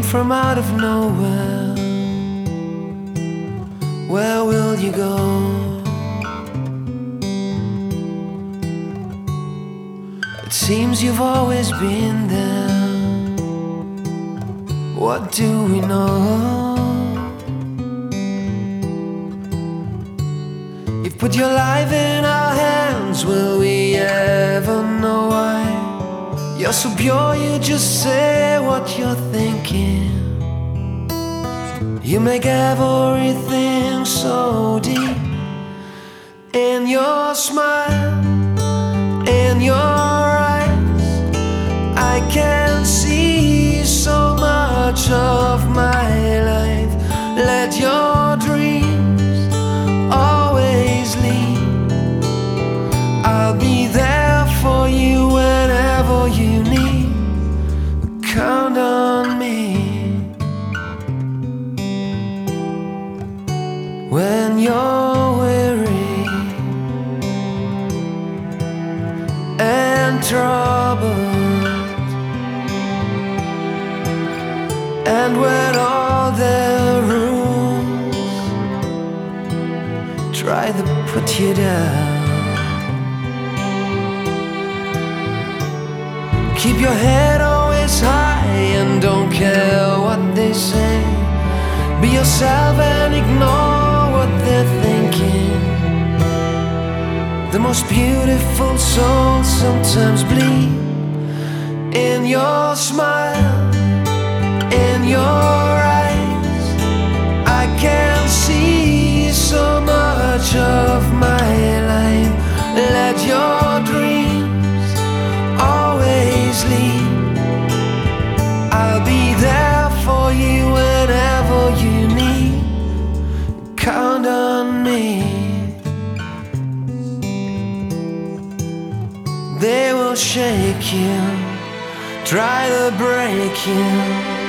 from out of nowhere. Where will you go? It seems you've always been there. What do we know? You've put your life in our hands. Will we ever know why? You're so pure, you just say what you're thinking. You make everything so deep. In your smile, in your eyes, I can see so much of my life. Let your dreams always lead. I'll be there for you whenever you need. Count on me. When you're weary and troubled, and when all their rules try to put you down, keep your head always high and don't care what they say. Be yourself and ignore what they're thinking. The most beautiful souls sometimes bleed. In your smile, in your eyes, I can see so much of my life. Let your dreams always lead. I'll be there for you whenever you need. Count on me. They will shake you, try to break you,